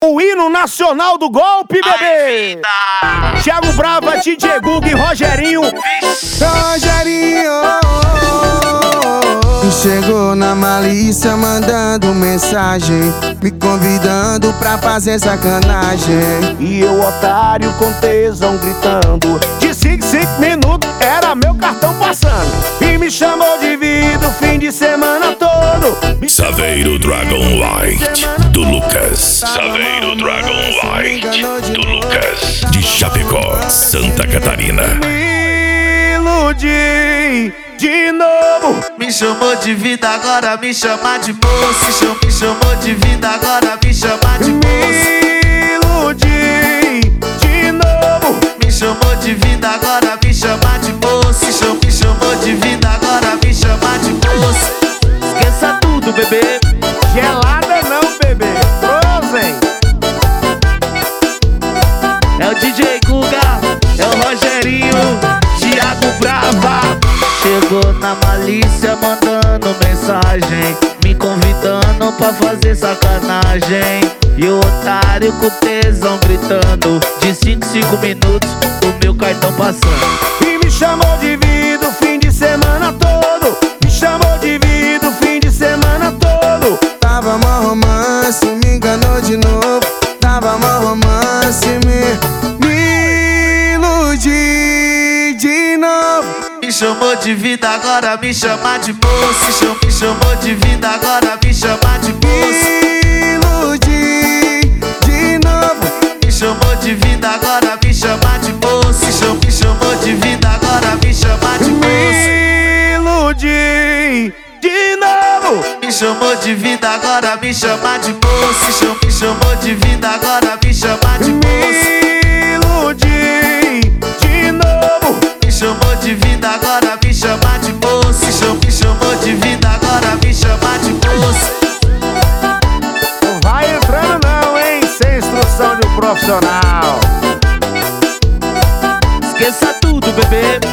O hino nacional do golpe, bebê! Thiago Brava, DJ Gug e Rogerinho. Chegou na malícia mandando mensagem, me convidando pra fazer sacanagem. E eu, otário, com tesão gritando. De 5 minutos era meu cartão passando. E me chamou de vida o fim de semana todo. Saveiro Dragon Light, do Lucas. Saveiro Dragon Light, do Lucas. De Chapecó, Santa Catarina. Me iludi de novo. Me chamou de vida, agora me chama de moço. Me chamou de vida, agora me chama de moço. Me iludi de novo. Me chamou de vida, agora me chama de moço. Me chamou de vida, agora me chama de moço. Esqueça tudo, bebê. Gelada não, bebê. Frozen. É o DJ Guga, é o Rogerinho, Thiago Brava. Chegou na malícia mandando mensagem, me convidando pra fazer sacanagem. E o otário com tesão gritando. De 5 minutos o meu cartão passando. E me chamou de vida o fim de semana todo. Me chamou de vida o fim de semana todo. Tava mó romance, me enganou de novo. Tava mó romance, me iludi de novo. Me chamou de vida, agora me chama de moço. Me chamou de vida, agora me chama de moço. Me iludi de novo. Me chamou de vida, agora me chama de moço. Me chamou de vida, agora me chama de moço. Me iludi de novo. Me chamou de vida, agora me chama de moço. Me chamou de vida, agora me chama de moço. Me iludi de novo. Me chamou de vida, agora me chama de moço. Me chamou de vida, agora me chama de moço. Não vai entrando não, hein? Sem instrução de um profissional. Esqueça tudo, bebê.